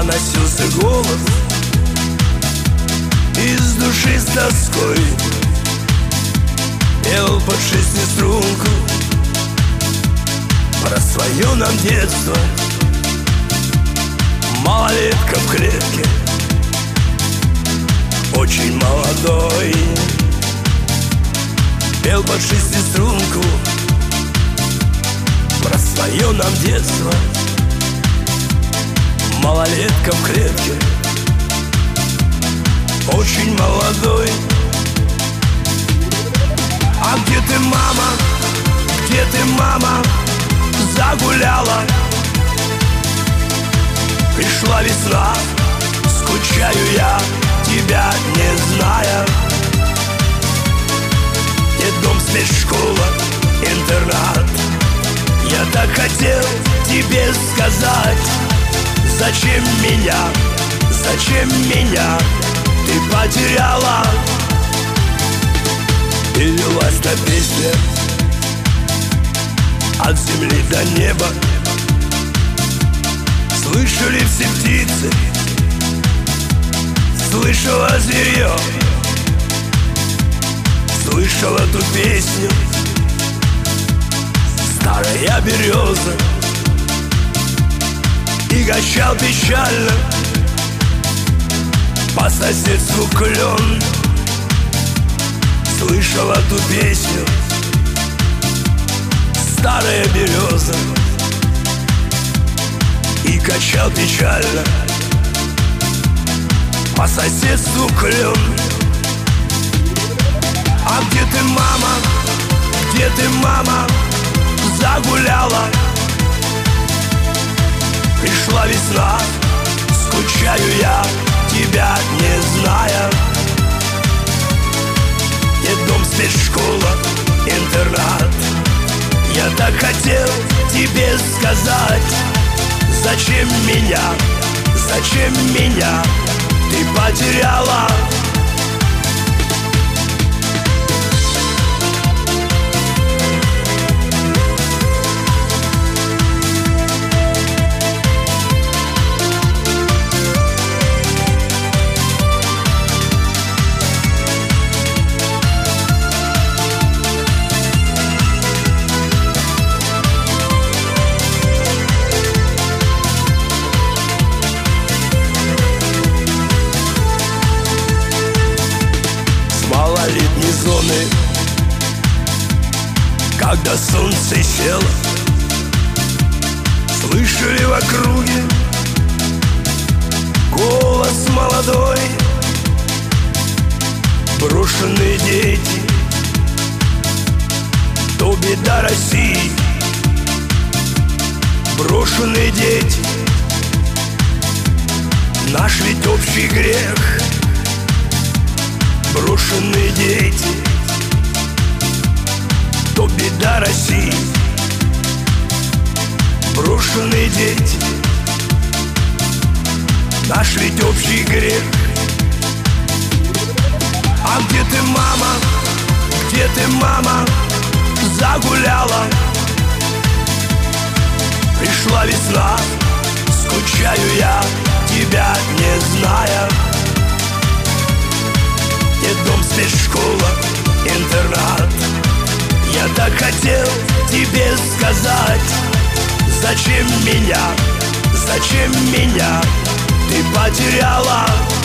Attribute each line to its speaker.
Speaker 1: доносился голос из души с тоской. Пел под шестиструнку про свое нам детство. Малолетка в клетке, очень молодой. Пел под шестиструнку про свое нам детство. Малолетка в клетке, очень молодой. А где ты, мама, где ты, мама, загуляла? Пришла весна, скучаю я, тебя не зная. Детдом, спецшкола, интернат. Я так хотел тебе сказать, зачем меня ты потеряла? И лилась та песня от земли до неба. Слышали все птицы, слышала зверье, слышала ту песню старая береза. И качал печально по соседству клен. Слышала ту песню старая береза. И качал печально по соседству клен. А где ты, мама, где ты, мама, загуляла? Пришла весна, скучаю я, тебя не зная. Детдом, спецшкола, интернат. Я так хотел тебе сказать, зачем меня ты потеряла? Малолетней зоны, когда солнце село, слышали в округе голос молодой. Брошенные дети, то беда России. Брошенные дети, наш ведь общий грех. Брошенные дети, то беда России. Брошенные дети, наш ведь общий грех. А где ты, мама, где ты, мама, загуляла? Пришла весна, скучаю я, тебя не зная. Детдом, спецшкола, интернат. Я так хотел тебе сказать, зачем меня ты потеряла?